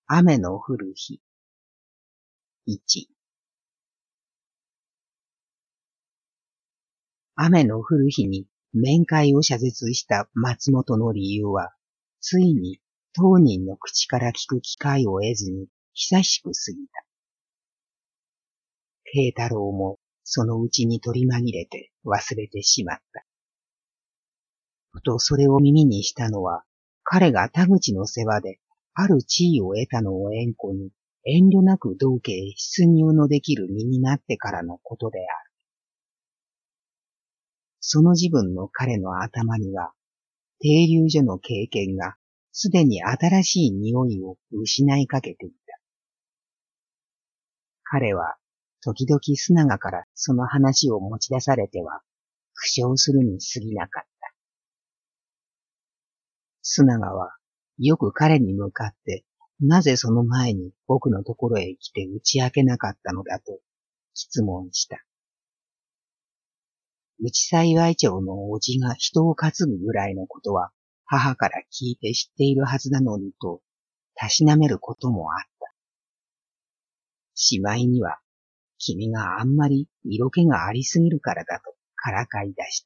雨の降る日。1、雨の降る日に面会を謝絶した松本の理由は、ついに当人の口から聞く機会を得ずに久しく過ぎた。慶太郎もそのうちに取り紛れて忘れてしまった。ふとそれを耳にしたのは、彼が田口の世話である地位を得たのを縁故に遠慮なく道家へ出入のできる身になってからのことである。その自分の彼の頭には、停留所の経験がすでに新しい匂いを失いかけていた。彼は時々須永からその話を持ち出されては、苦笑するに過ぎなかった。須永はよく彼に向かって、なぜその前に僕のところへ来て打ち明けなかったのだと質問した。内幸町の叔父が人を担ぐぐらいのことは母から聞いて知っているはずなのにと、たしなめることもあった。しまいには、君があんまり色気がありすぎるからだとからかい出した。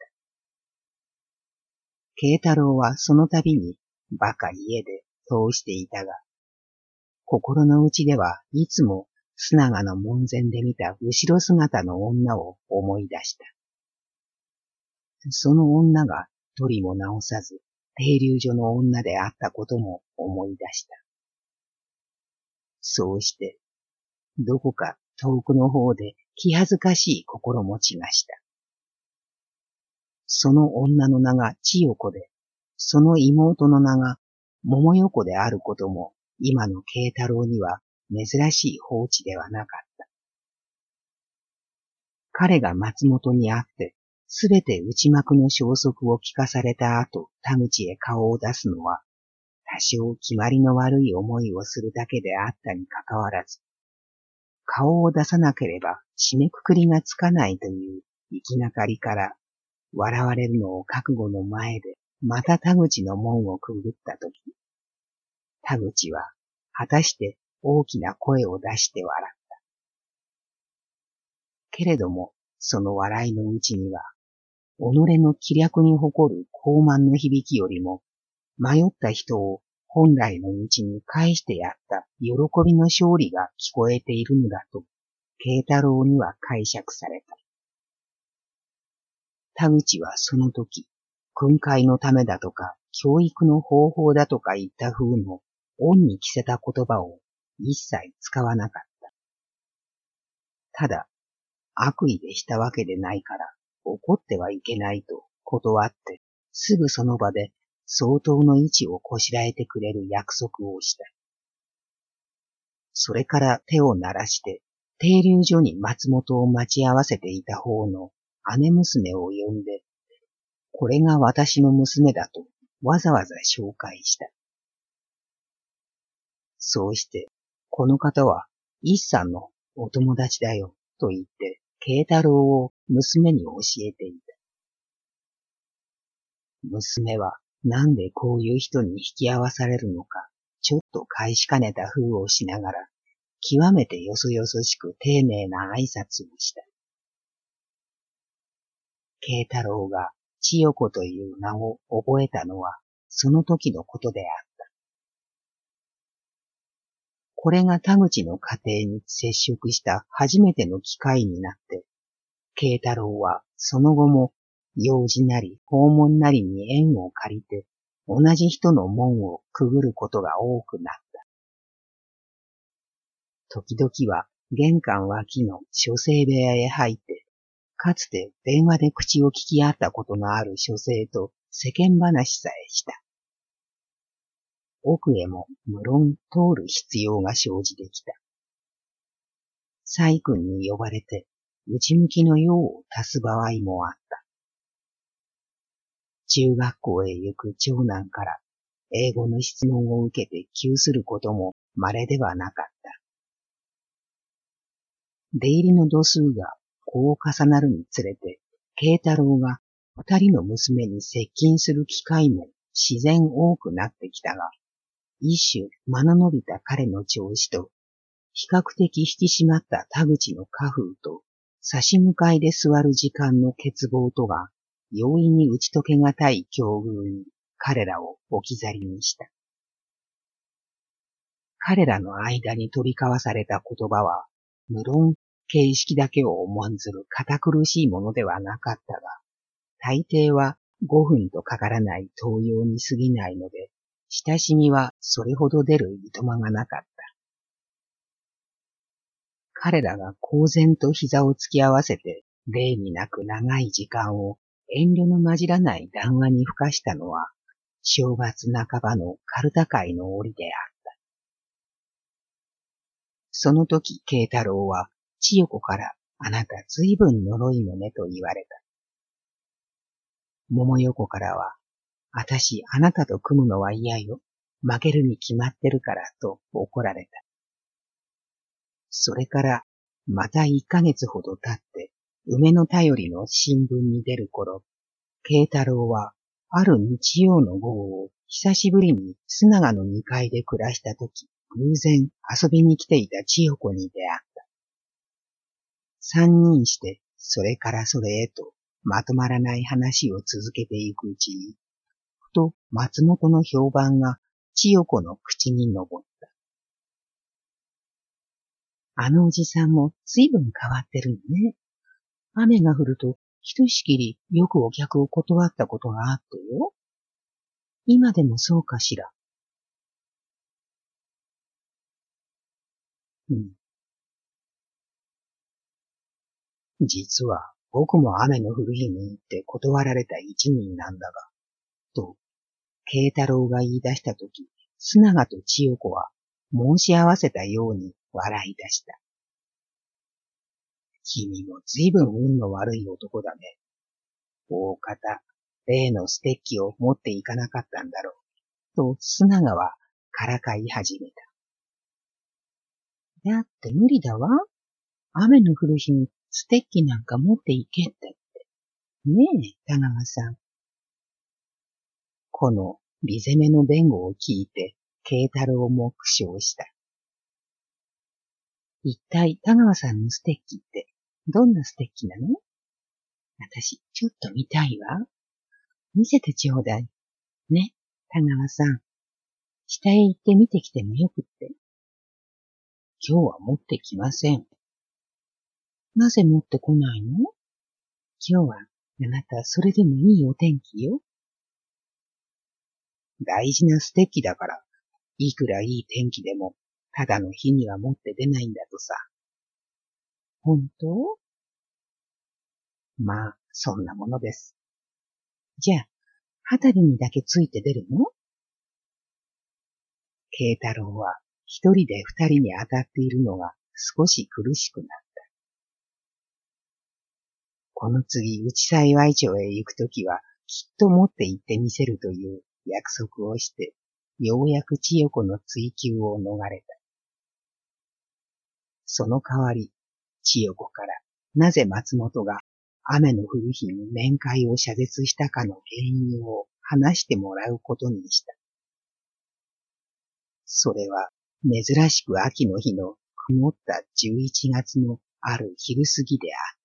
慶太郎はその度にバカ家で通していたが、心の内ではいつも須永の門前で見た後ろ姿の女を思い出した。その女が取りも直さず停留所の女であったことも思い出した。そうして、どこか遠くの方で気恥ずかしい心持ちがした。その女の名が千代子で、その妹の名が桃代子であることも今の慶太郎には珍しい放置ではなかった。彼が松本に会ってすべて内幕の消息を聞かされた後、田口へ顔を出すのは、多少決まりの悪い思いをするだけであったにかかわらず、顔を出さなければ締めくくりがつかないという行きがかりから、笑われるのを覚悟の前で、また田口の門をくぐったとき、田口は果たして大きな声を出して笑った。けれども、その笑いのうちには、己の気略に誇る高慢の響きよりも、迷った人を本来の道に返してやった喜びの勝利が聞こえているのだと、慶太郎には解釈された。田口はその時、訓戒のためだとか、教育の方法だとか言った風の恩に着せた言葉を一切使わなかった。ただ、悪意でしたわけでないから、怒ってはいけないと断って、すぐその場で相当の位置をこしらえてくれる約束をした。それから手を鳴らして、停留所に松本を待ち合わせていた方の姉娘を呼んで、これが私の娘だとわざわざ紹介した。そうして、この方は一さんのお友達だよと言って、慶太郎を娘に教えていた。娘はなんでこういう人に引き合わされるのか、ちょっと返しかねた風をしながら、極めてよそよそしく丁寧な挨拶をした。慶太郎が千代子という名を覚えたのは、その時のことであった。これが田口の家庭に接触した初めての機会になって、慶太郎はその後も用事なり訪問なりに縁を借りて同じ人の門をくぐることが多くなった。時々は玄関脇の書生部屋へ入って、かつて電話で口を聞き合ったことのある書生と世間話さえした。奥へも無論通る必要が生じてきた。細君に呼ばれて内向きの用を足す場合もあった。中学校へ行く長男から英語の質問を受けて窮することも稀ではなかった。出入りの度数がこう重なるにつれて、慶太郎が二人の娘に接近する機会も自然多くなってきたが、 一種間の伸びた彼の調子と、比較的引き締まった田口の家風と、差し向かいで座る時間の欠乏とが、容易に打ち解けがたい境遇に彼らを置き去りにした。彼らの間に飛び交わされた言葉は、無論形式だけを重んずる堅苦しいものではなかったが、大抵は5分とかからない灯用に過ぎないので、親しみはそれほど出るいとまがなかった。彼らが公然と膝を突き合わせて、例になく長い時間を遠慮の混じらない談話に付かしたのは、正月半ばのカルタ会の折であった。その時、慶太郎は、千代子から、あなたずいぶん呪いのねと言われた。桃横からは、あたしあなたと組むのは嫌よ。負けるに決まってるからと怒られた。それから、また1ヶ月ほど経って、梅の便りの新聞に出る頃、慶太郎は、ある日曜の午後を久しぶりに須永の2階で暮らしたとき、偶然遊びに来ていた千代子に出会った。三人して、それからそれへと、まとまらない話を続けていくうちに、ふと松本の評判が千代子の口に上った。あのおじさんも随分変わってるのね。雨が降ると、ひとしきりよくお客を断ったことがあってよ。今でもそうかしら。うん。実は僕も雨の降る日に行って断られた一人なんだが、と、慶太郎が言い出したとき、須永と千代子は申し合わせたように笑い出した。君も随分運の悪い男だね。大方、例のステッキを持っていかなかったんだろう。と、須永はからかい始めた。だって無理だわ。雨の降る日にステッキなんか持っていけって。ねえ、田川さん。このリゼメの弁護を聞いて、慶太郎も苦笑した。一体田川さんのステッキってどんなステッキなの？私、ちょっと見たいわ。見せてちょうだい。ね、田川さん。下へ行って見てきてもよくって。今日は持ってきません。なぜ持ってこないの？今日はあなたそれでもいいお天気よ。大事なステッキだから、いくらいい天気でも、ただの日には持って出ないんだとさ。本当？まあ、そんなものです。じゃあ、旗にだけついて出るの？慶太郎は一人で二人に当たっているのが少し苦しくなった。この次、内幸町へ行くときは、きっと持って行ってみせるという約束をして、ようやく千代子の追及を逃れた。その代わり、千代子から、なぜ松本が雨の降る日に面会を謝絶したかの原因を話してもらうことにした。それは、珍しく秋の日の曇った11月のある昼過ぎであった。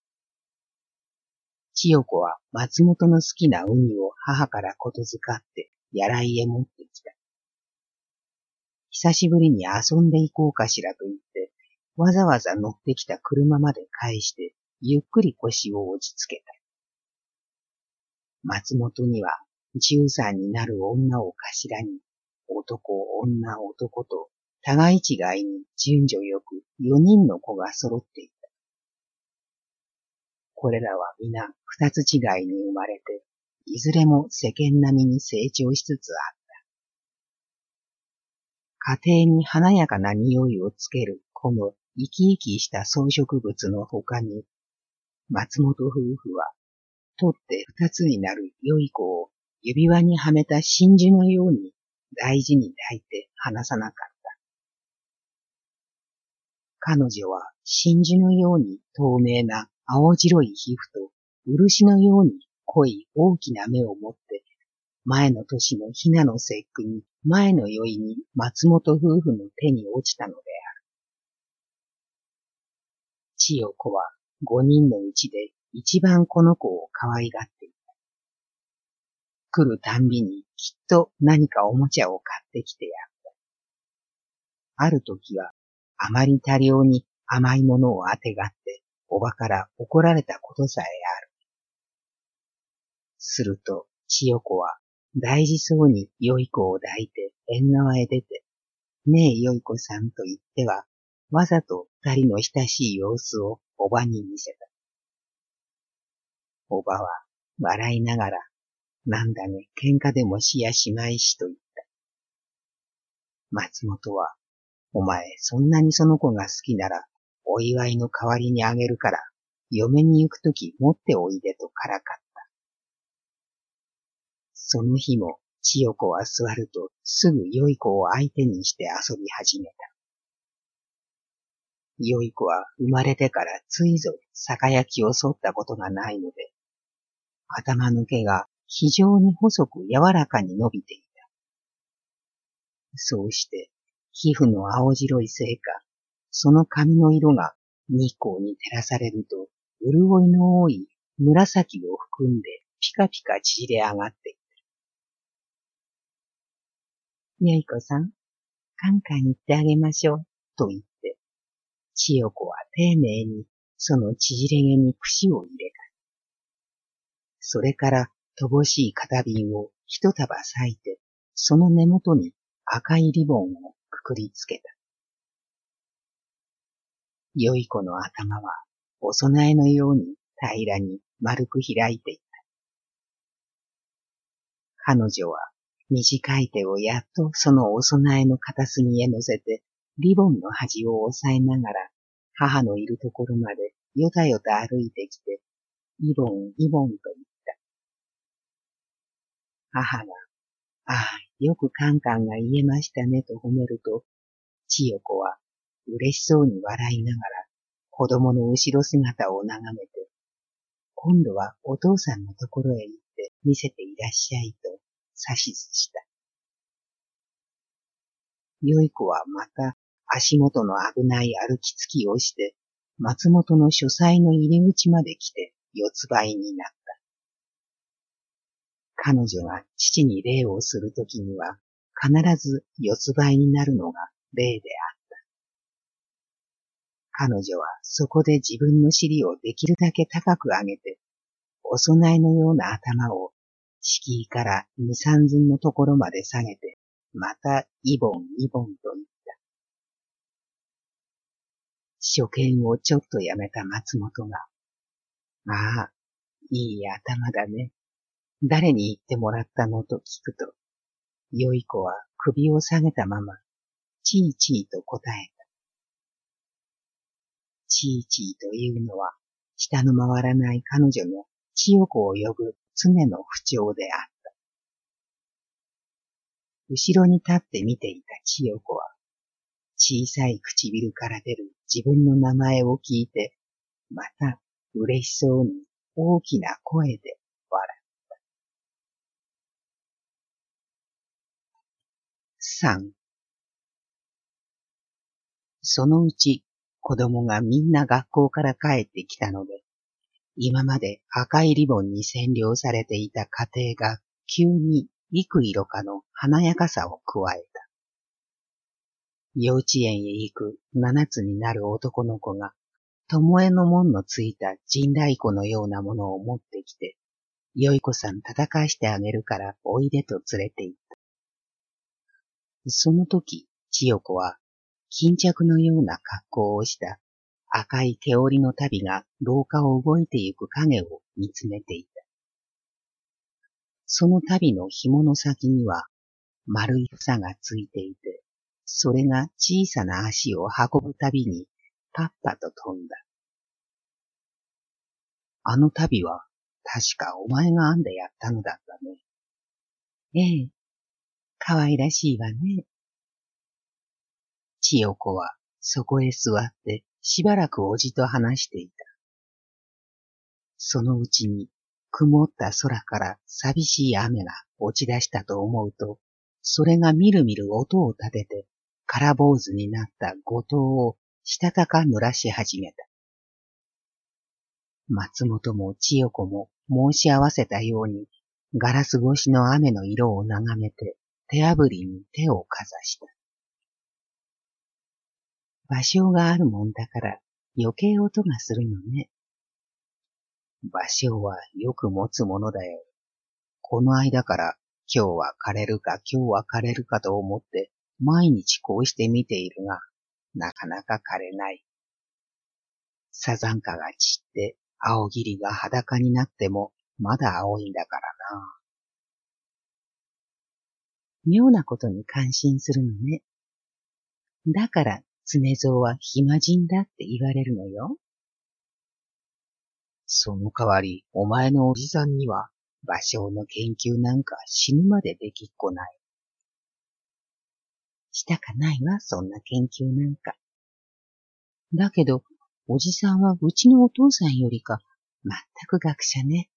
千代子は松本の好きなウニを母からことづかってやらいへ持ってきた。久しぶりに遊んで行こうかしらと言って、わざわざ乗ってきた車まで返して、ゆっくり腰を落ち着けた。松本には13になる女を頭に、男、女、男と、互い違いに順序よく4人の子が揃っていた。これらは皆二つ違いに生まれて、いずれも世間並みに成長しつつあった。家庭に華やかな匂いをつけるこの生き生きした装飾物の他に、松本夫婦は、取って二つになる良い子を指輪にはめた真珠のように大事に抱いて離さなかった。彼女は真珠のように透明な青白い皮膚と漆のように濃い大きな目を持って前の年の雛の節句に前の宵に松本夫婦の手に落ちたのである。千代子は5人のうちで一番この子を可愛がっていた。来るたんびにきっと何かおもちゃを買ってきてやった。ある時はあまり多量に甘いものをあてがっておばから怒られたことさえある。すると千代子は大事そうによい子を抱いて縁側へ出て、ねえよい子さんと言っては、わざと二人の親しい様子をおばに見せた。おばは笑いながら、なんだね、喧嘩でもしやしまいしと言った。松本は、お前そんなにその子が好きなら、お祝いの代わりにあげるから、嫁に行くとき持っておいでとからかった。その日も千代子は座るとすぐよい子を相手にして遊び始めた。よい子は生まれてからついぞ酒焼きを剃ったことがないので、頭の毛が非常に細く柔らかに伸びていた。そうして皮膚の青白いせいか、その髪の色が日光に照らされると潤いの多い紫を含んでピカピカ縮れ上がっていた。よい子さん、カンカンに行ってあげましょう、と言って、千代子は丁寧にその縮れ毛に櫛を入れた。それから乏しい片瓶を一束裂いて、その根元に赤いリボンをくくりつけた。よい子の頭はお供えのように平らに丸く開いていた。彼女は短い手をやっとそのお供えの片隅へ乗せて、リボンの端を押さえながら、母のいるところまでよたよた歩いてきて、リボン、リボンと言った。母が、ああ、よくカンカンが言えましたねと褒めると、千代子は嬉しそうに笑いながら、子供の後ろ姿を眺めて、今度はお父さんのところへ行って見せていらっしゃいと指図した。よい子はまた足元の危ない歩きつきをして、松本の書斎の入り口まで来て四つ這いになった。彼女が父に礼をするときには、必ず四つ這いになるのが礼であった。彼女はそこで自分の尻をできるだけ高く上げて、お供えのような頭を敷居から二三寸のところまで下げて、またイボンイボンと言った。初見をちょっとやめた松本が、ああ、いい頭だね。誰に言ってもらったのと聞くと、よい子は首を下げたまま、チーチーと答えた。チーチーというのは、舌の回らない彼女の千代子を呼ぶ常の不調であった。後ろに立って見ていた千代子は、小さい唇から出る自分の名前を聞いて、また嬉しそうに大きな声で笑った。3. そのうち子供がみんな学校から帰ってきたので、今まで赤いリボンに占領されていた家庭が急に幾色かの華やかさを加えた。幼稚園へ行く7つになる男の子が、巴の紋のついた陣太鼓のようなものを持ってきて、よい子さん叩かしてあげるからおいでと連れて行った。その時、千代子は、巾着のような格好をした赤い毛織の足袋が廊下を動いてゆく影を見つめていた。その足袋の紐の先には丸い房がついていて、それが小さな足を運ぶたびにパッパと飛んだ。あの足袋は確かお前が編んでやったのだったね。ええ、かわいらしいわね。千代子はそこへ座ってしばらくおじと話していた。そのうちに曇った空から寂しい雨が落ち出したと思うと、それがみるみる音を立てて、空坊主になった後藤をしたたか濡らし始めた。松本も千代子も申し合わせたように、ガラス越しの雨の色を眺めて、手あぶりに手をかざした。芭蕉があるもんだから余計音がするのね。芭蕉はよく持つものだよ。この間から今日は枯れるか今日は枯れるかと思って毎日こうして見ているが、なかなか枯れない。サザンカが散って青霧が裸になってもまだ青いんだからな。妙なことに感心するのね。だから常蔵は暇人だって言われるのよ。その代わりお前のおじさんには芭蕉の研究なんか死ぬまでできっこない。したかないわ、そんな研究なんか。だけど、おじさんはうちのお父さんよりか全く学者ね。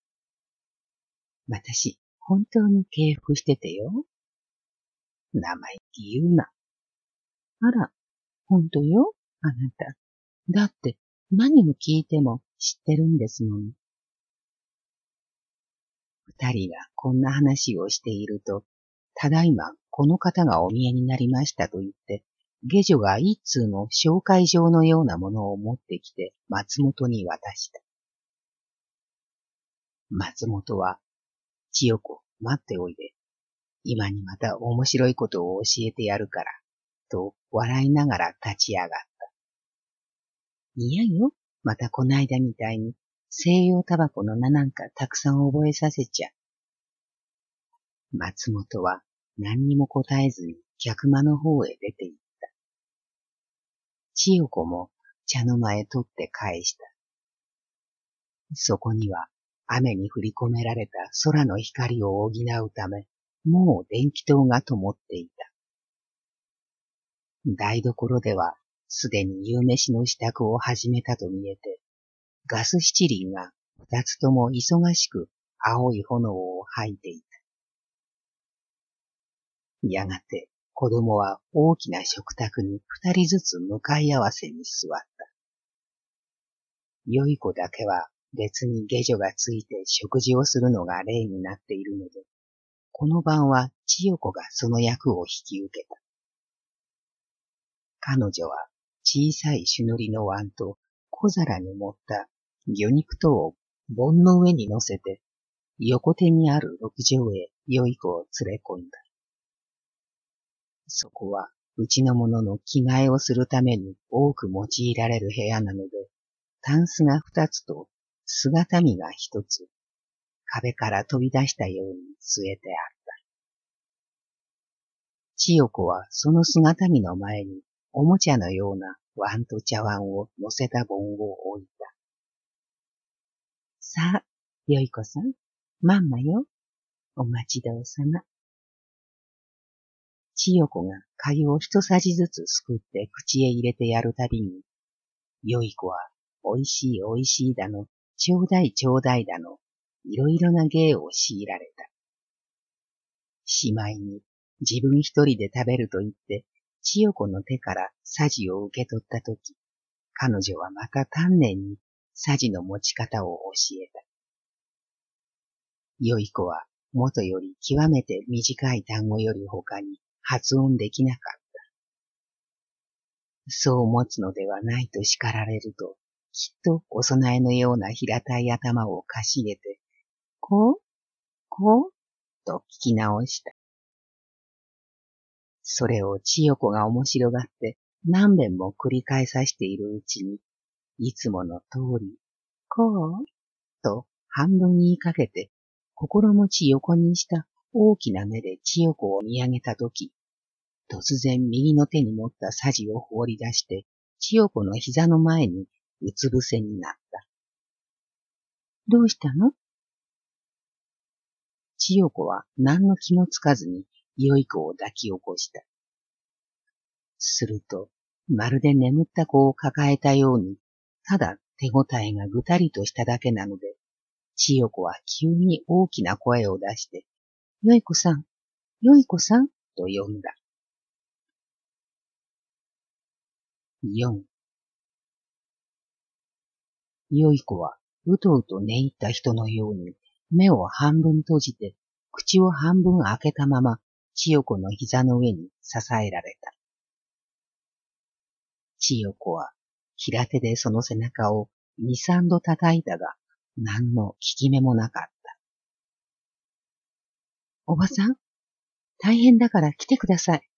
私、本当に敬服しててよ。生意気言うな。あら、本当よ、あなた。だって、何を聞いても知ってるんですもの。二人がこんな話をしていると、ただいまこの方がお見えになりましたと言って、下女が一通の紹介状のようなものを持ってきて松本に渡した。松本は、千代子、待っておいで。今にまた面白いことを教えてやるから、と笑いながら立ち上がった。いやよ、またこないだみたいに西洋タバコの名なんかたくさん覚えさせちゃ。松本は何にも答えずに客間の方へ出て行った。千代子も茶の間へ取って返した。そこには雨に降り込められた空の光を補うため、もう電気灯が灯っていた。台所ではすでに夕飯の支度を始めたと見えて、ガス七輪が二つとも忙しく青い炎を吐いていた。やがて子供は大きな食卓に二人ずつ向かい合わせに座った。よい子だけは別に下女がついて食事をするのが例になっているので、この晩は千代子がその役を引き受けた。彼女は小さい朱塗りの碗と小皿に盛った魚肉等を盆の上に乗せて、横手にある六畳へよい子を連れ込んだ。そこはうちの者の着替えをするために多く用いられる部屋なので、タンスが二つと姿見が一つ、壁から飛び出したように据えてあった。千代子はその姿見の前におもちゃのような碗と茶碗を乗せた盆を置いた。さあ、よい子さん、まんまよ。お待ちどうさま。千代子が粥を一さじずつすくって口へ入れてやるたびに、よい子はおいしいおいしいだの、ちょうだいちょうだいだの、いろいろな芸を強いられた。しまいに自分一人で食べると言って、千代子の手からさじを受け取ったとき、彼女はまた丹念にさじの持ち方を教えた。よい子は元より極めて短い単語より他に発音できなかった。そう持つのではないと叱られると、きっとお供えのような平たい頭をかしげて、こうこうと聞き直した。それを千代子が面白がって何遍も繰り返さしているうちに、いつもの通り、こうと半分言いかけて、心持ち横にした大きな目で千代子を見上げたとき、突然右の手に持ったさじを放り出して、千代子の膝の前にうつ伏せになった。どうしたの？千代子は何の気もつかずに、よい子を抱き起こした。すると、まるで眠った子を抱えたように、ただ手応えがぐたりとしただけなので、千代子は急に大きな声を出して、 よい子さん、よい子さんと呼んだ。4、よい子はうとうと寝入った人のように目を半分閉じて口を半分開けたまま千代子の膝の上に支えられた。千代子は平手でその背中を二三度叩いたが何の効き目もなかった。おばさん、大変だから来てください。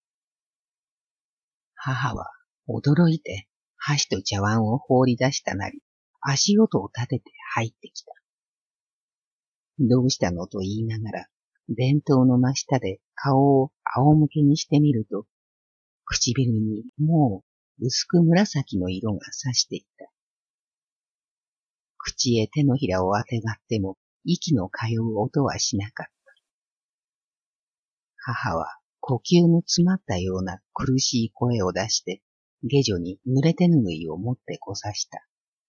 母は驚いて箸と茶碗を放り出したなり、足音を立てて入ってきた。どうしたのと言いながら、電灯の真下で顔を仰向けにしてみると、唇にもう薄く紫の色が差していた。口へ手のひらをあてがっても息の通う音はしなかった。母は呼吸の詰まったような苦しい声を出して、下女に濡れ手ぬぐいを持ってこさした。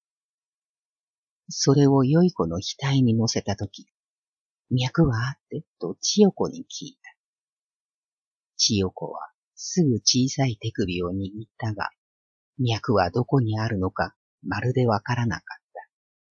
それをよい子の額に乗せたとき、脈はあってと千代子に聞いた。千代子はすぐ小さい手首を握ったが、脈はどこにあるのかまるでわからなかった。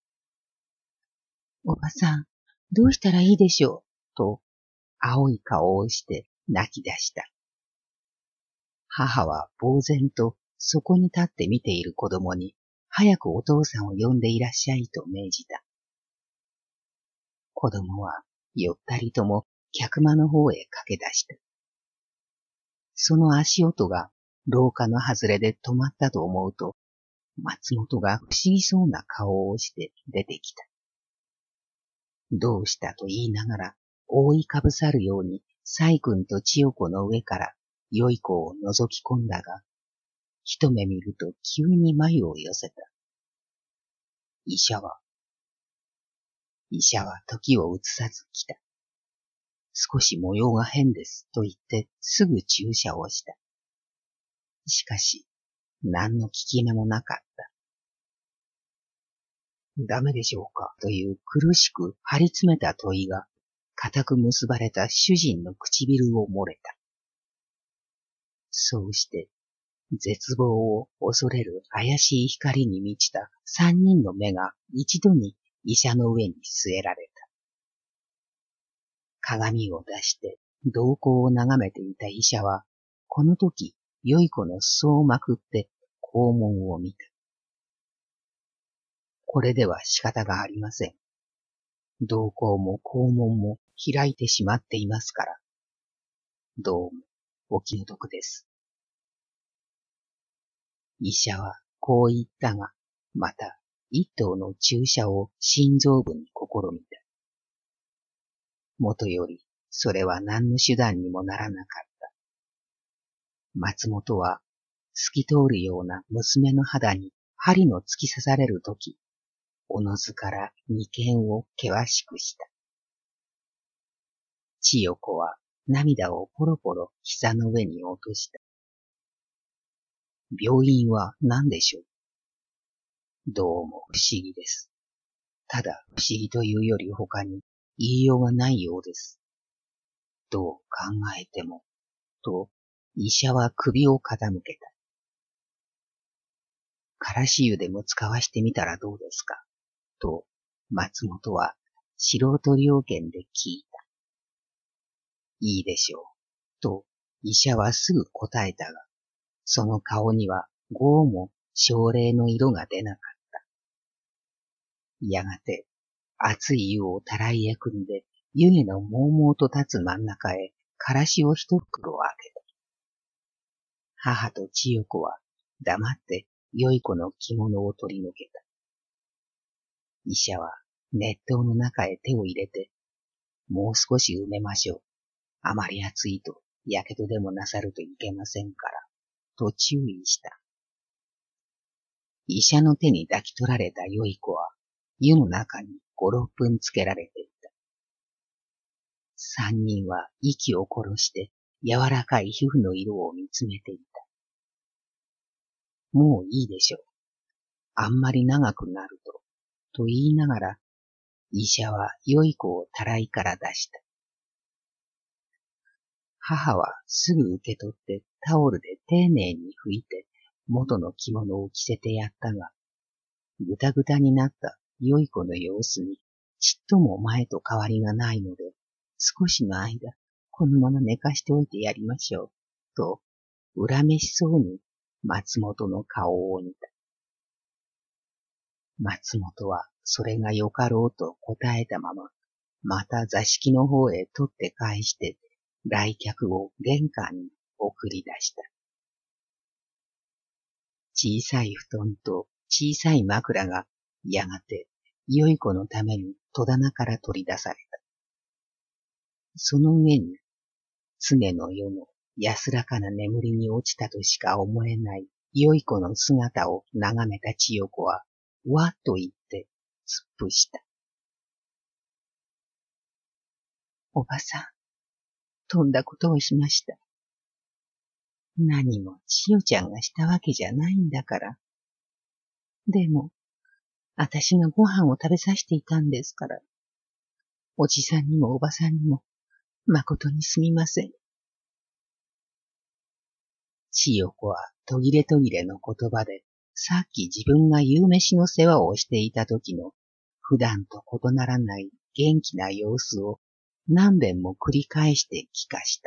おばさん、どうしたらいいでしょうと青い顔をして泣き出した。母は呆然とそこに立って見ている子供に早くお父さんを呼んでいらっしゃいと命じた。子供はよったりとも客間の方へ駆け出した。その足音が廊下の外れで止まったと思うと、松本が不思議そうな顔をして出てきた。どうしたと言いながら覆いかぶさるように細君と千代子の上からよい子を覗き込んだが、一目見ると急に眉を寄せた。医者は時を移さず来た。少し模様が変ですと言ってすぐ注射をした。しかし、何の効き目もなかった。ダメでしょうかという苦しく張り詰めた問いが、固く結ばれた主人の唇を漏れた。そうして、絶望を恐れる怪しい光に満ちた三人の目が一度に医者の上に据えられた。鏡を出して瞳孔を眺めていた医者は、この時、よい子の裾をまくって肛門を見た。これでは仕方がありません。瞳孔も肛門も開いてしまっていますから。どうもお気の毒です。医者はこう言ったが、また一頭の注射を心臓部に試みた。もとより、それは何の手段にもならなかった。松本は透き通るような娘の肌に針の突き刺されるとき、おのずから眉間を険しくした。千代子は涙をポロポロ膝の上に落とした。病院は何でしょう。どうも不思議です。ただ不思議というより他に言いようがないようです。どう考えても、と医者は首を傾けた。からし湯でも使わしてみたらどうですか、と松本は素人了見で聞いた。いいでしょう、と医者はすぐ答えたが、その顔には豪も症例の色が出なかった。やがて熱い湯をたらいへ汲んで湯気のもうもうと立つ真ん中へからしを一袋開けた。母と千代子は黙ってよい子の着物を取り除けた。医者は熱湯の中へ手を入れて、もう少し埋めましょう。あまり熱いとやけどでもなさるといけませんから、と注意した。医者の手に抱き取られたよい子は、湯の中に5、6分つけられていた。三人は息を殺して柔らかい皮膚の色を見つめていた。もういいでしょう。あんまり長くなると言いながら、医者はよい子をたらいから出した。 母はすぐ受け取ってタオルで丁寧に拭いて元の着物を着せてやったが、ぐたぐたになったよい子の様子にちっとも前と変わりがないので、少しの間このまま寝かしておいてやりましょう、と恨めしそうに松本の顔を見た。松本はそれがよかろうと答えたまま、また座敷の方へ取って返して、来客を玄関に送り出した。小さい布団と小さい枕がやがてよい子のために戸棚から取り出された。その上に常の夜の安らかな眠りに落ちたとしか思えないよい子の姿を眺めた千代子はわっと言って突っ伏した。おばさん、とんだことをしました。何も千代ちゃんがしたわけじゃないんだから。でも、あたしがご飯を食べさせていたんですから。おじさんにもおばさんにも、誠にすみません。千代子は途切れ途切れの言葉で、さっき自分が夕飯の世話をしていた時の、普段と異ならない元気な様子を何遍も繰り返して聞かした。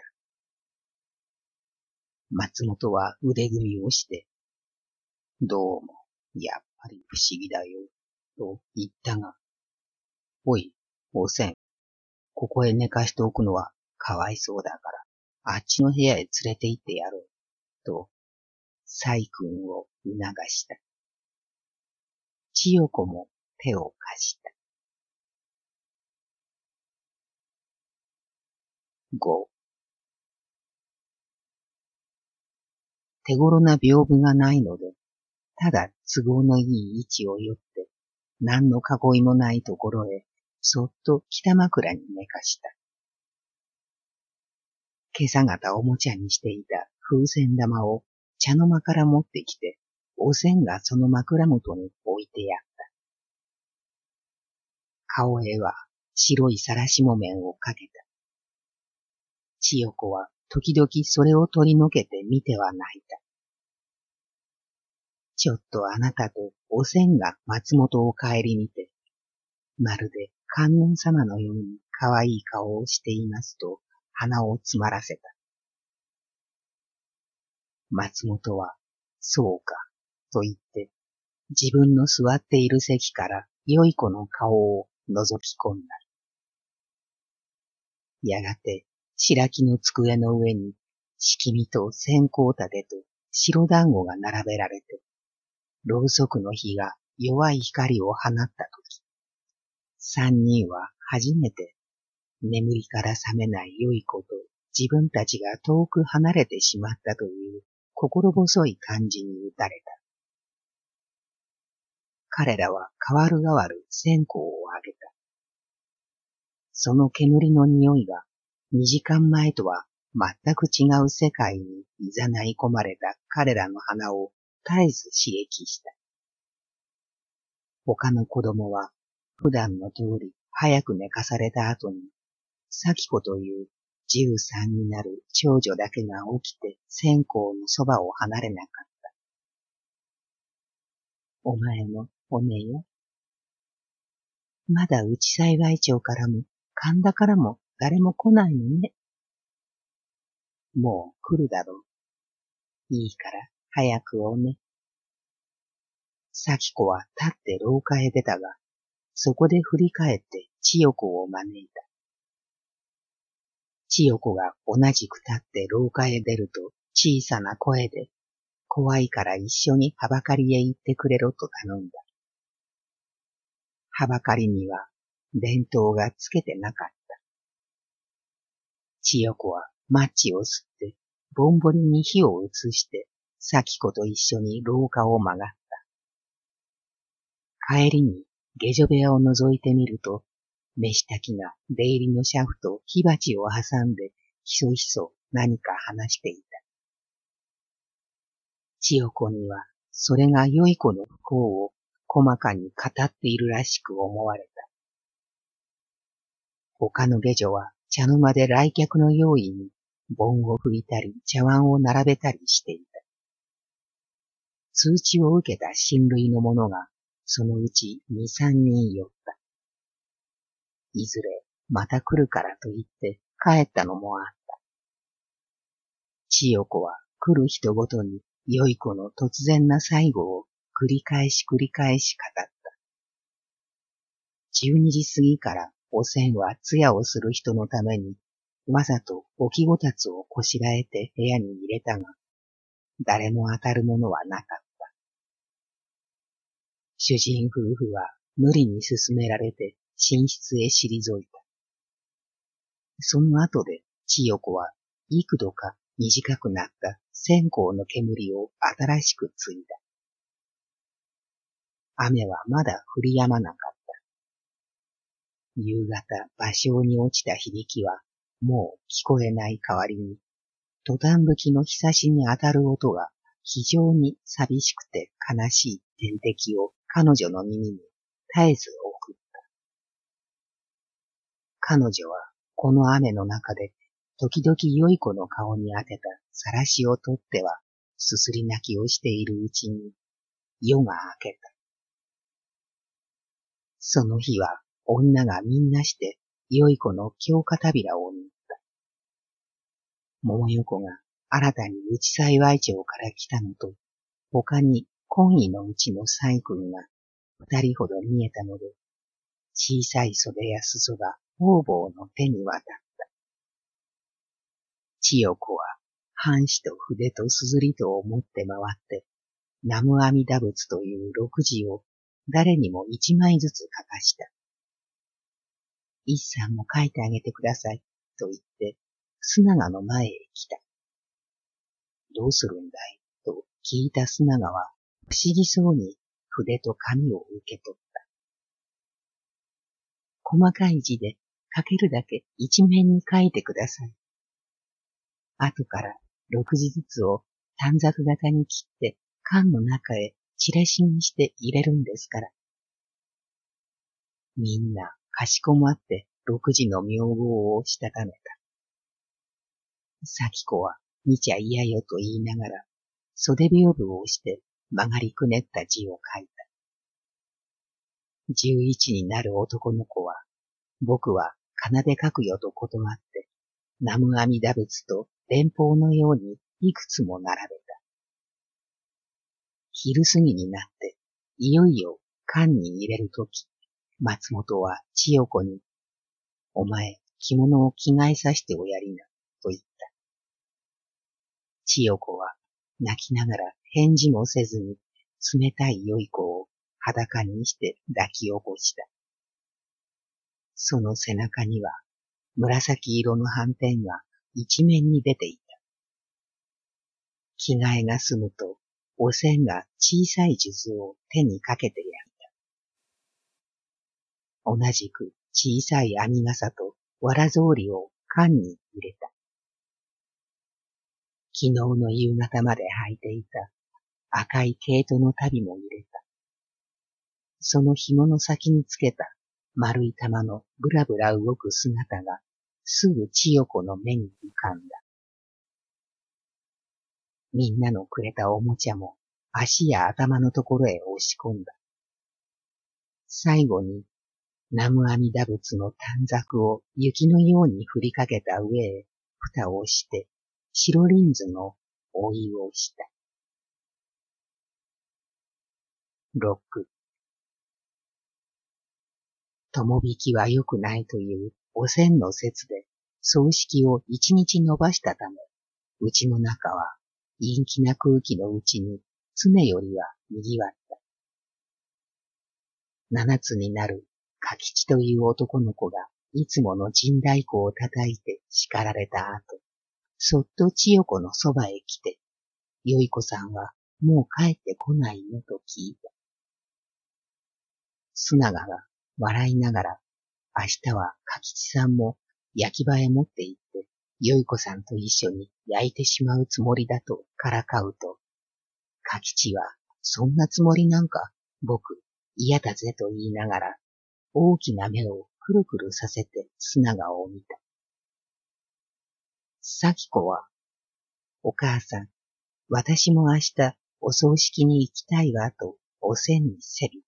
松本は腕組みをして、どうも、やっぱり不思議だよ、と言ったが、おい、おせん、ここへ寝かしておくのはかわいそうだから、あっちの部屋へ連れて行ってやろう、と、細君を促した。千代子も手を貸した。5. 手頃な屏風がないので、ただ都合のいい位置をよって、何の囲いもないところへ、そっと北枕に寝かした。今朝方おもちゃにしていた風船玉を茶の間から持ってきて、おせんがその枕元に置いてやった。顔へは白いさらし木綿をかけた。千代子は時々それを取り除けて見ては泣いた。ちょっとあなたとおせんが松本を顧みて、まるで観音様のように可愛い顔をしていますと鼻を詰まらせた。松本は、そうか、と言って、自分の座っている席からよい子の顔を覗き込んだ。やがて、白木の机の上に、敷見と線香立てと白団子が並べられて、ろうそくの火が弱い光を放ったとき、三人は初めて眠りから覚めないよい子と自分たちが遠く離れてしまったという心細い感じに打たれた。彼らは代わる代わる線香をあげた。その煙の匂いが2時間前とは全く違う世界に誘い込まれた彼らの鼻を絶えず刺激した。他の子供は普段の通り早く寝かされた後に、咲子という13になる長女だけが起きて線香のそばを離れなかった。お前のおねよ。まだ内幸町からも神田からも誰も来ないのね。もう来るだろう。いいから早くおね。咲子は立って廊下へ出たが、そこで振り返って千代子を招いた。千代子が同じく立って廊下へ出ると小さな声で、怖いから一緒にはばかりへ行ってくれろと頼んだ。はばかりには電灯がつけてなかった。千代子はマッチを吸って、ぼんぼりに火を移して、咲子と一緒に廊下を曲がった。帰りに下女部屋を覗いてみると、飯炊きが出入りの車夫と火鉢を挟んで、ひそひそ何か話していた。千代子には、それがよい子の不幸を細かに語っているらしく思われた。他の下女は茶の間で来客の用意に盆を拭いたり茶碗を並べたりしていた。通知を受けた親類の者がそのうち2、3人寄った。いずれまた来るからと言って帰ったのもあった。千代子は来る人ごとによい子の突然な最後を繰り返し語った。12時過ぎからおせんは通夜をする人のためにわざと置きごたつをこしらえて部屋に入れたが、誰も当たるものはなかった。主人夫婦は無理に進められて寝室へ退いた。その後で千代子は幾度か短くなった線香の煙を新しく継いだ。雨はまだ降り止まなかった。夕方芭蕉に落ちた響きはもう聞こえない代わりに、トタン吹きのひさしに当たる音が非常に寂しくて悲しい天敵を彼女の耳に絶えず送った。彼女はこの雨の中で時々よい子の顔に当てたさらしを取ってはすすり泣きをしているうちに夜が明けた。その日は女がみんなしてよい子の京片びらを塗った。桃代子が新たに内幸町から来たのと、他に婚衣のうちの細君が二人ほど見えたので、小さい袖や裾が方々の手に渡った。千代子は半紙と筆とすずりとを持って回って、南無阿弥陀仏という6字を誰にも1枚ずつ書かした。一さんも書いてあげてください、と言って、須永の前へ来た。どうするんだいと聞いた須永は不思議そうに筆と紙を受け取った。細かい字で書けるだけ一面に書いてください。後から6字ずつを短冊型に切って缶の中へチラシにして入れるんですから。みんなかしこまって6字の名号をしたためた。咲子は見ちゃ嫌よと言いながら袖屏風をして曲がりくねった字を書いた。11になる男の子は、僕は奏で書くよと断って、南無阿弥陀仏と連邦のようにいくつも並べた。昼過ぎになって、いよいよ缶に入れるとき、松本は千代子に、お前、着物を着替えさせておやりな、と言った。千代子は泣きながら返事もせずに、冷たいよい子を裸にして抱き起こした。その背中には紫色の斑点が一面に出ていた。着替えが済むと、おせんが小さい数珠を手にかけてやった。同じく小さい編み笠とわら草履を缶に入れた。昨日の夕方まで履いていた赤い毛糸の足袋も入れた。その紐の先につけた丸い玉のぶらぶら動く姿がすぐ千代子の目に浮かんだ。みんなのくれたおもちゃも足や頭のところへ押し込んだ。最後に南無阿弥陀仏の短冊を雪のように振りかけた上へ蓋をして白リンズのお湯をした。6友引きは良くないというおせんの説で葬式を1日延ばしたため、うちの中は陰気な空気のうちに常よりは賑わった。7つになるか吉という男の子がいつもの陣太鼓を叩いて叱られた後、そっと千代子のそばへ来て、よい子さんはもう帰ってこないのと聞いた。須永が笑いながら、明日はか吉さんも焼き場へ持って行って、よい子さんと一緒に焼いてしまうつもりだとからかうと、か吉はそんなつもりなんか僕嫌だぜと言いながら、大きな目をくるくるさせて須永を見た。 咲子は、お母さん、私も明日お葬式に行きたいわとおせんにせびった。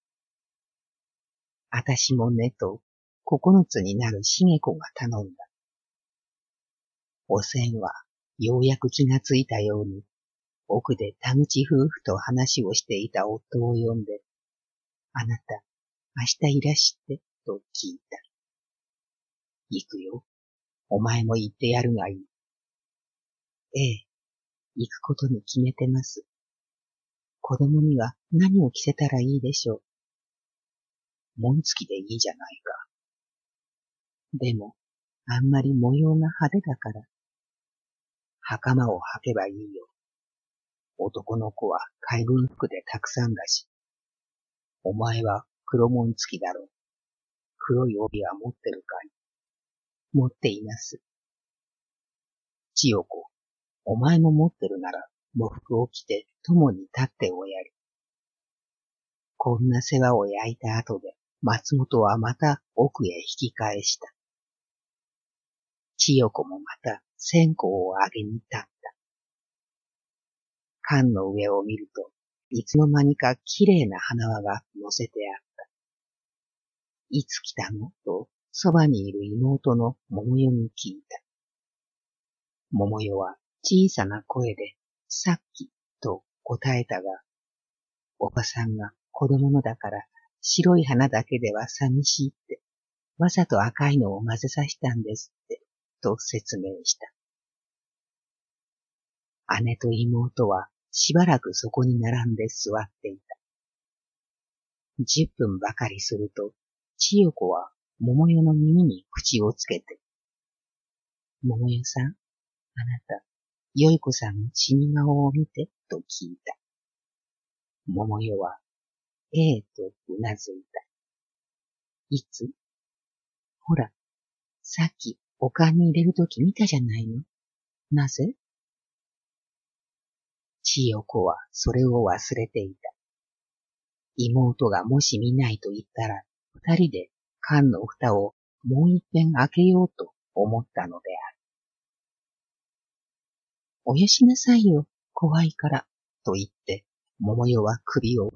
あたしもねと9つになる茂子が頼んだ。おせんはようやく気がついたように、奥で田口夫婦と話をしていた夫を呼んで、あなた、明日いらしてと聞いた。行くよ。お前も行ってやるがいい。ええ、行くことに決めてます。子供には何を着せたらいいでしょう。紋付きでいいじゃないか。でも、あんまり模様が派手だから。袴を履けばいいよ。男の子は海軍服でたくさんだし。お前は黒紋付きだろう。黒い帯は持ってるかい？持っています。千代子、お前も持ってるなら、喪服を着て共に立っておやり。こんな世話を焼いた後で、松本はまた奥へ引き返した。千代子もまた線香をあげに立った。缶の上を見ると、いつの間にかきれいな花輪が乗せてあった。いつ来たのと、そばにいる妹の桃代に聞いた。桃代は小さな声で、さっきと答えたが、おばさんが子供のだから白い花だけでは寂しいって、わざと赤いのを混ぜさせたんですって、と説明した。姉と妹はしばらくそこに並んで座っていた。10分ばかりすると、千代子は桃代の耳に口をつけて、桃代さん、あなた、よい子さんの死に顔を見て、と聞いた。桃代は、ええとうなずいた。いつ？ほら、さっきお棺に入れるとき見たじゃないの。なぜ？千代子はそれを忘れていた。妹がもし見ないと言ったら、二人で缶の蓋をもう一遍開けようと思ったのである。およしなさいよ、怖いから、と言って、桃代は首を打った。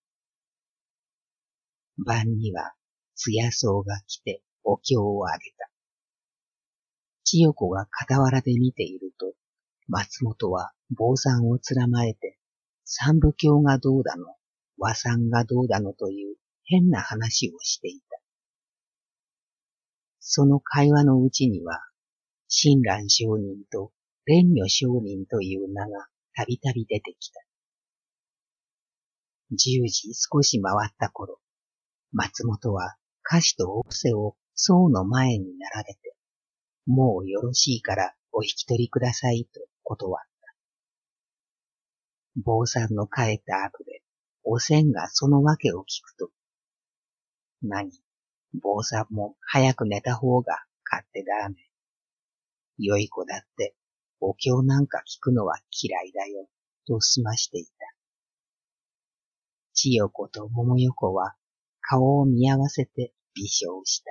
晩には、つやそうが来てお経をあげた。千代子が傍らで見ていると、松本は坊さんをつらまえて、三部経がどうだの、和算がどうだのという変な話をしていた。その会話のうちには、親鸞上人と蓮如上人という名がたびたび出てきた。10時少し回った頃、松本は菓子とお布施を僧の前に並べて、もうよろしいからお引き取りくださいと断った。坊さんの帰った後で、おせんがそのわけを聞くと、何、坊さんも早く寝た方が勝手だね。よい子だって、お経なんか聞くのは嫌いだよ、と済ましていた。千代子と桃代子は顔を見合わせて微笑した。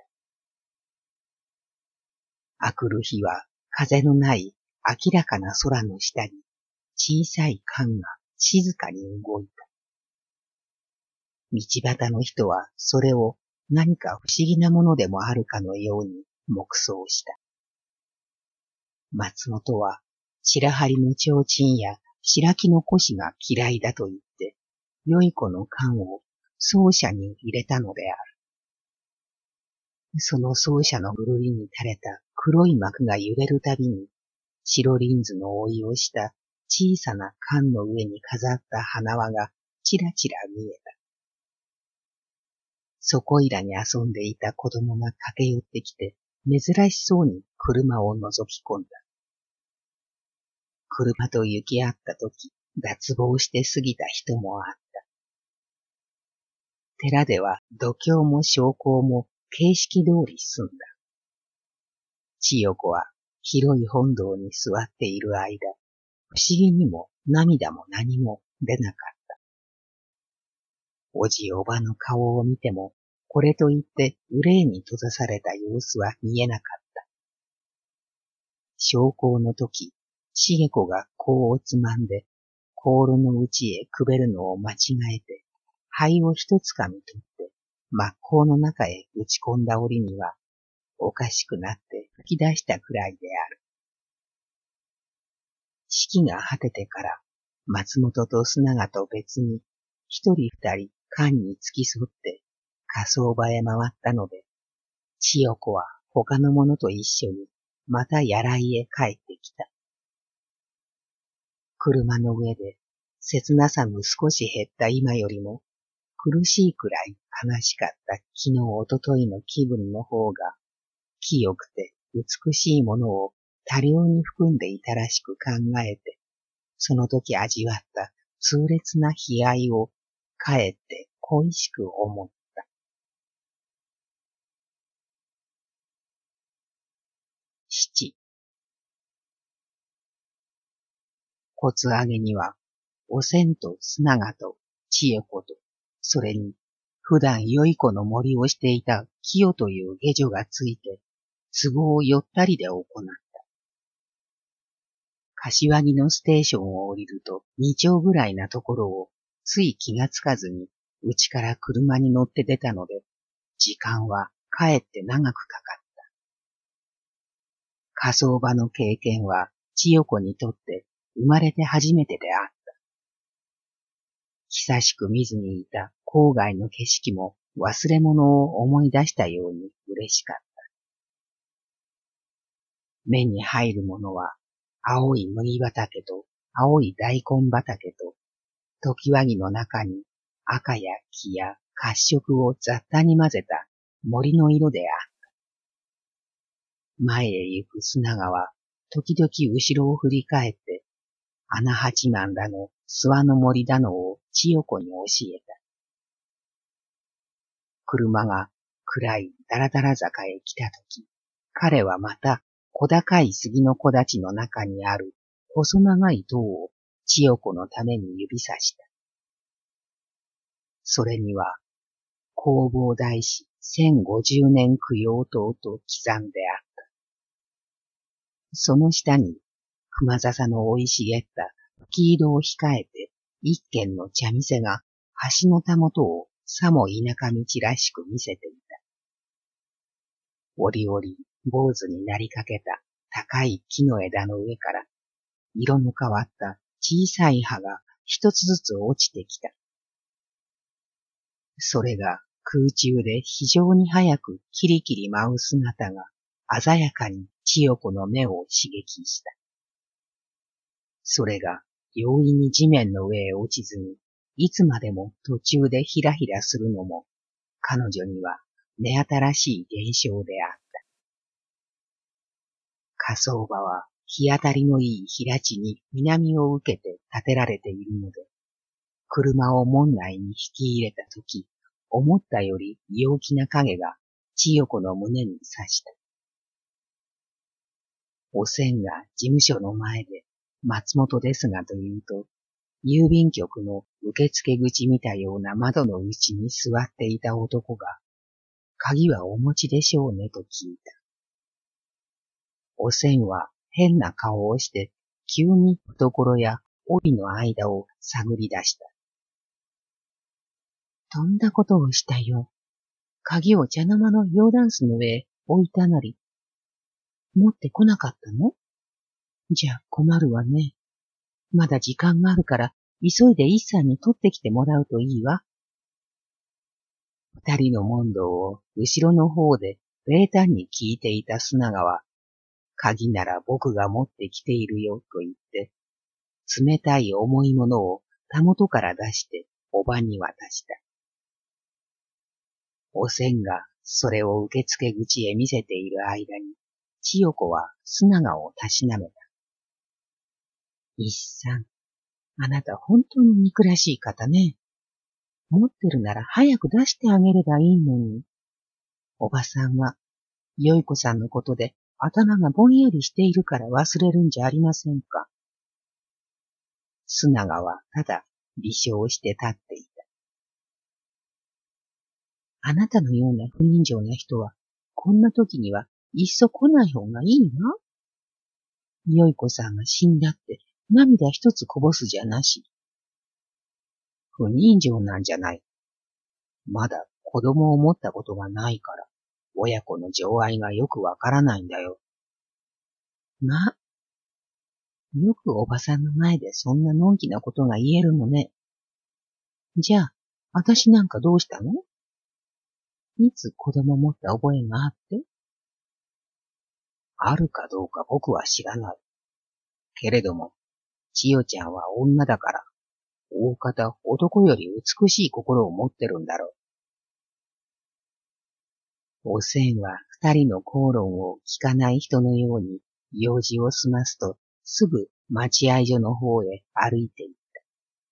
あくる日は風のない明らかな空の下に小さい缶が静かに動いた。道端の人はそれを何か不思議なものでもあるかのように黙想した。松本は白針の提灯や白木の腰が嫌いだと言って、よい子の缶を奏者に入れたのである。その奏者のぐるりに垂れた黒い幕が揺れるたびに、白リンズの覆いをした小さな缶の上に飾った花輪がちらちら見えた。そこいらに遊んでいた子供が駆け寄ってきて、珍しそうに車を覗き込んだ。車と行き合ったとき、脱帽して過ぎた人もあった。寺では度胸も焼香も形式通り済んだ。千代子は広い本堂に座っている間、不思議にも涙も何も出なかった。おじおばの顔を見ても、これといって憂いに閉ざされた様子は見えなかった。 焼香の時、茂子が香をつまんで、香炉の内へくべるのを間違えて、灰を一つかみ取って、真っ向の中へ打ち込んだ折には、おかしくなって吹き出したくらいである。式が果ててから、松本と須永と別に、一人二人間に付き添って、火葬場へ回ったので、千代子は他の者と一緒に、また柳井へ帰ってきた。車の上で、切なさの少し減った今よりも、苦しいくらい悲しかった昨日おとといの気分の方が、清くて美しいものを多量に含んでいたらしく考えて、その時味わった痛烈な悲哀をかえって恋しく思った。七。骨上げには、おせんと須永と千恵子と、それに普段よい子の森をしていた清という下女がついて、都合をよったりで行った。柏木のステーションを降りると2丁ぐらいなところをつい気がつかずに家から車に乗って出たので、時間はかえって長くかかった。火葬場の経験は千代子にとって生まれて初めてであった。久しく見ずにいた郊外の景色も忘れ物を思い出したように嬉しかった。目に入るものは青い麦畑と青い大根畑と、常盤木の中に赤や黄や褐色を雑多に混ぜた森の色であった。前へ行く須永は時々後ろを振り返って、穴八幡だの諏訪の森だのを千代子に教えた。車が暗いだらだら坂へ来たとき、彼はまた小高い杉の木立の中にある細長い塔を千代子のために指さした。それには、弘法大師1050年供養塔と刻んであった。その下に、熊笹の生い茂った吹き井戸を控えて、一軒の茶店が橋のたもとをさも田舎道らしく見せていた。折々、坊主になりかけた高い木の枝の上から、色の変わった小さい葉が一つずつ落ちてきた。それが空中で非常に早くキリキリ舞う姿が鮮やかに千代子の目を刺激した。それが容易に地面の上へ落ちずに、いつまでも途中でひらひらするのも、彼女には目新しい現象であった。火葬場は日当たりのいい平地に南を受けて建てられているので、車を門内に引き入れたとき、思ったより陽気な影が千代子の胸に刺した。おせんが事務所の前で松本ですがと言うと、郵便局の受付口見たような窓の内に座っていた男が、鍵はお持ちでしょうねと聞いた。おせんは変な顔をして、急に懐や帯の間を探り出した。とんだことをしたよ。鍵を茶の間の洋ダンスの上へ置いたなり。持ってこなかったの？じゃあ困るわね。まだ時間があるから、急いで一さんに取ってきてもらうといいわ。二人の問答を後ろの方で冷淡に聞いていた須永は、鍵なら僕が持ってきているよと言って、冷たい重いものをたもとから出しておばに渡した。おせんがそれを受付口へ見せている間に、千代子は須永をたしなめた。一さん、あなた本当に憎らしい方ね。持ってるなら早く出してあげればいいのに。おばさんは、よい子さんのことで頭がぼんやりしているから忘れるんじゃありませんか。須永はただ微笑して立っていた。あなたのような不人情な人は、こんな時にはいっそ来ない方がいいな。 よい子さんが死んだって涙一つこぼすじゃなし。不人情なんじゃない。まだ子供を持ったことがないから、親子の情愛がよくわからないんだよ。ま、よくおばさんの前でそんなのんきなことが言えるのね。じゃあ、私なんかどうしたの？いつ子供持った覚えがあって？あるかどうか僕は知らない。けれども、千代ちゃんは女だから、大方男より美しい心を持ってるんだろう。おせんは二人の口論を聞かない人のように用事を済ますとすぐ待合所の方へ歩いて行った。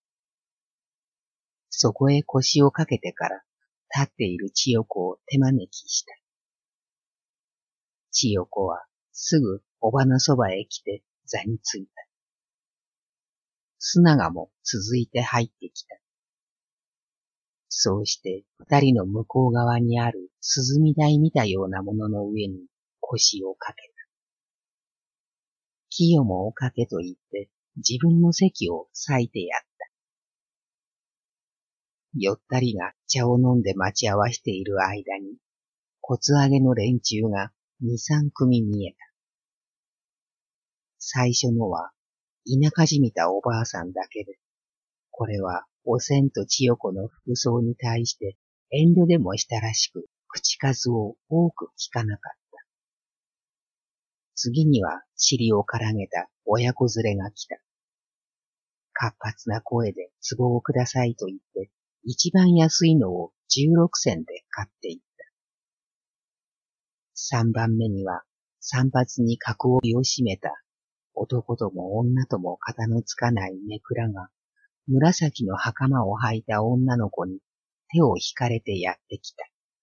そこへ腰をかけてから立っている千代子を手招きした。千代子はすぐおばのそばへ来て座についた。須永も続いて入ってきた。そうして二人の向こう側にある涼み台見たようなものの上に腰をかけた。清もおかけと言って自分の席を割いてやった。よったりが茶を飲んで待ち合わしている間に、骨上げの連中が二三組見えた。最初のは田舎じみたおばあさんだけで、これはおせんと千代子の服装に対して遠慮でもしたらしく、口数を多く聞かなかった。次には尻をからげた親子連れが来た。活発な声で壺をくださいと言って、一番安いのを16銭で買っていった。三番目には散髪に角帯を締めた男とも女とも片のつかないめくらが紫の袴を履いた女の子に手を引かれてやってきた。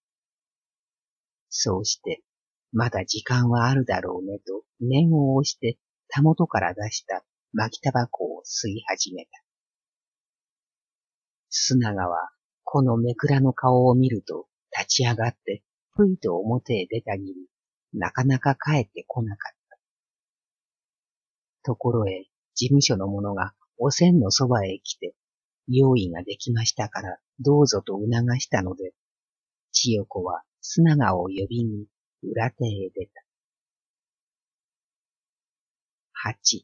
そうして、まだ時間はあるだろうねと念を押してたもとから出した巻きタバコを吸い始めた。須永はこのめくらの顔を見ると立ち上がってぷいと表へ出たぎり、なかなか帰ってこなかった。ところへ事務所の者がおせんのそばへ来て、用意ができましたからどうぞと促したので、千代子は須永を呼びに裏手へ出た。8、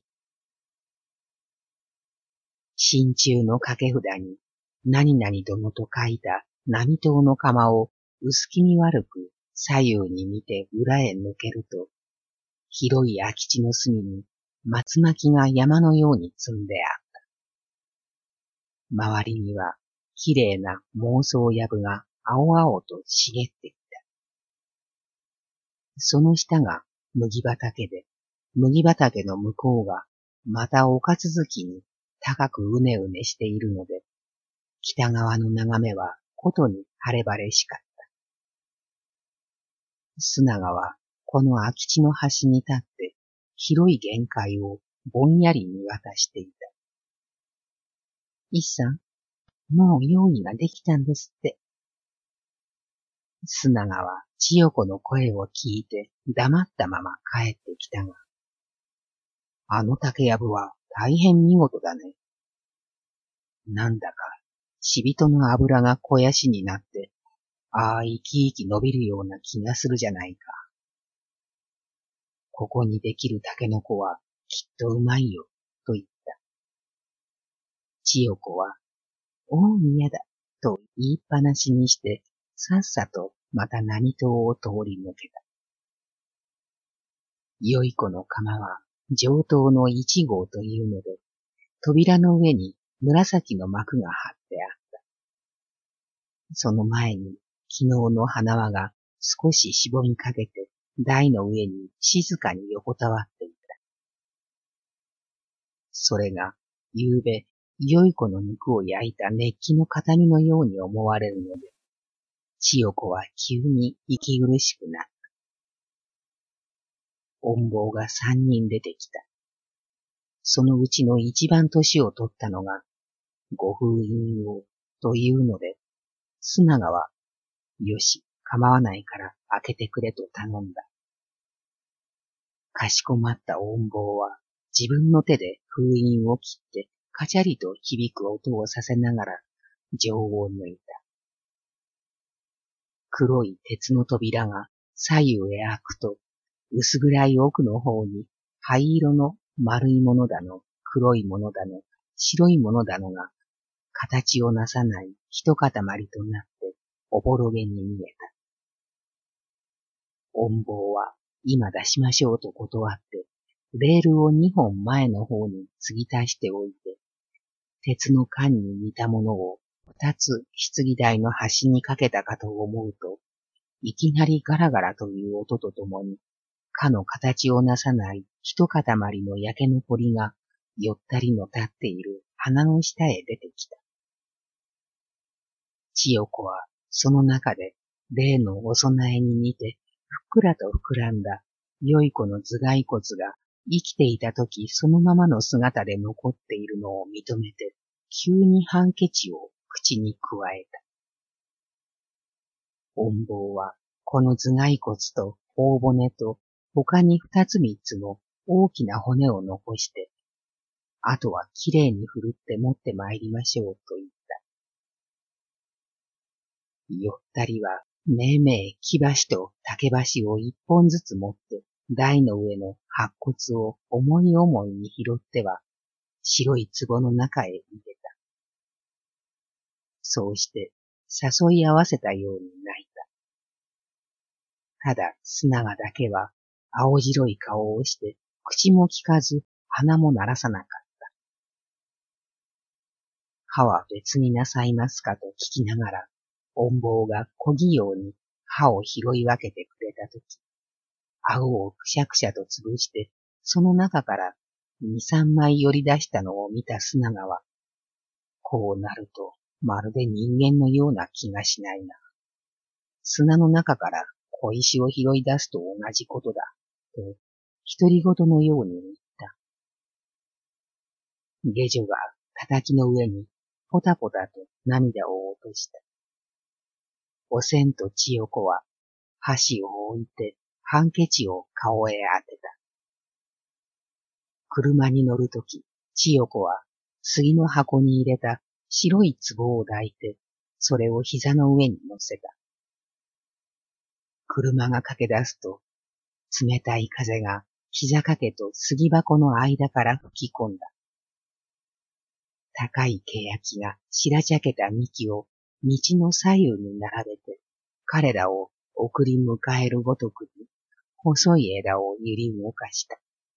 真鍮の掛け札に何々殿と書いた並刀の釜を薄気味悪く左右に見て裏へ抜けると、広い空き地の隅に松巻が山のように積んであった。周りにはきれいな妄想藪が青々と茂っていた。その下が麦畑で、麦畑の向こうがまた丘続きに高くうねうねしているので、北側の眺めはことに晴れ晴れしかった。須永はこの空き地の端に立って広い限界をぼんやり見渡していた。一さん、もう用意ができたんですって。須永は千代子の声を聞いて黙ったまま帰ってきたが、あの竹やぶは大変見事だね。なんだか、死人の油が肥やしになって、ああ、生き生き伸びるような気がするじゃないか。ここにできるタケノコはきっとうまいよ、と言った。千代子は、おう嫌だ、と言いっぱなしにして、さっさとまた何島を通り抜けた。よい子の釜は上等の一号というので、扉の上に紫の幕が張ってあった。その前に昨日の花輪が少ししぼみかけて台の上に静かに横たわっていた。それが夕べよい子の肉を焼いた熱気の形見のように思われるので、千代子は急に息苦しくなった。音坊が三人出てきた。そのうちの一番年を取ったのが、ご封印をというので、須永は、よし、構わないから開けてくれと頼んだ。 かしこまった音棒は自分の手で封印を切ってカチャリと響く音をさせながら錠を抜いた。黒い鉄の扉が左右へ開くと、薄暗い奥の方に灰色の丸いものだの、黒いものだの、白いものだのが形をなさない一塊となっておぼろげに見えた。音棒は今出しましょうと断って、レールを2本前の方に継ぎ足しておいて、鉄の管に似たものを2つ棺台の端にかけたかと思うと、いきなりガラガラという音とともに、かの形をなさない一塊の焼け残りがよったりの立っている鼻の下へ出てきた。千代子はその中で例のお供えに似てふっくらと膨らんだ良い子の頭蓋骨が生きていたときそのままの姿で残っているのを認めて、急にハンケチを口にくわえた。音棒はこの頭蓋骨と頬骨と他に2つ3つの大きな骨を残して、あとはきれいにふるって持って参りましょうと言った。よったりはめいめい木箸と竹箸を1本ずつ持って台の上の白骨を思い思いに拾っては白い壺の中へ入れた。そうして誘い合わせたように泣いた。ただ砂川だけは青白い顔をして口も利かず鼻も鳴らさなかった。歯は別になさいますかと聞きながら音棒が小器用に歯を拾い分けてくれたとき、顎をくしゃくしゃと潰して、その中から2、3枚寄り出したのを見た砂川は、こうなるとまるで人間のような気がしないな。砂の中から小石を拾い出すと同じことだ、と独り言のように言った。下女が叩きの上にポタポタと涙を落とした。おせんと千代子は箸を置いてハンケチを顔へ当てた。車に乗るとき、千代子は杉の箱に入れた白い壺を抱いて、それを膝の上に乗せた。車が駆け出すと、冷たい風が膝掛けと杉箱の間から吹き込んだ。高い欅が白茶けた幹を道の左右に並べて、彼らを送り迎えるごとくに、細い枝を揺り動かした。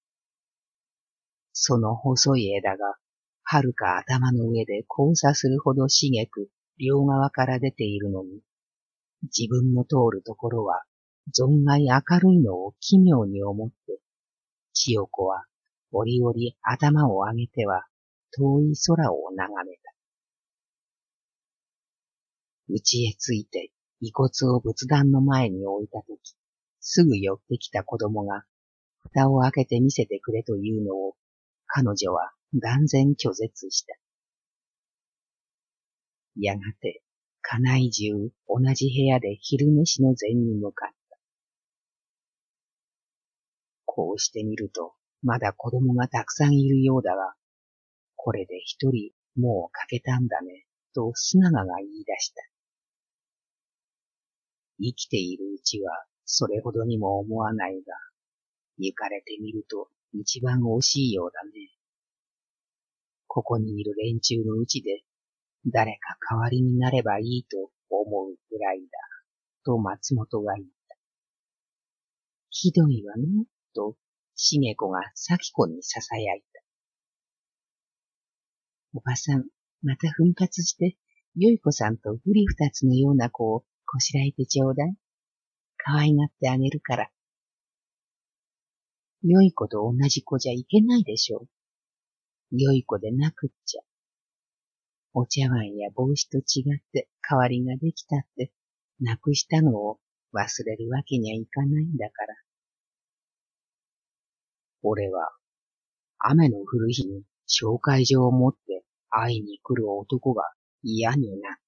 その細い枝が、はるか頭の上で交差するほど茂く、両側から出ているのに、自分の通るところは、存外明るいのを奇妙に思って、千代子は折々頭を上げては、遠い空を眺めた。家へ着いて遺骨を仏壇の前に置いたとき、すぐ寄ってきた子供が、蓋を開けて見せてくれというのを、彼女は断然拒絶した。やがて、家内中同じ部屋で昼飯の膳に向かった。こうしてみると、まだ子供がたくさんいるようだが、これで一人もう欠けたんだね、と砂川が言い出した。生きているうちはそれほどにも思わないが、行かれてみると一番惜しいようだね。ここにいる連中のうちで誰か代わりになればいいと思うくらいだ、と松本が言った。ひどいわね、と茂子が咲子に囁いた。おばさん、また奮発して、よい子さんとふり二つのような子をこしらえてちょうだい。可愛がってあげるから。よい子と同じ子じゃいけないでしょう。よい子でなくっちゃ。お茶碗や帽子と違って代わりができたって、なくしたのを忘れるわけにはいかないんだから。俺は、雨の降る日に紹介状を持って会いに来る男が嫌になった。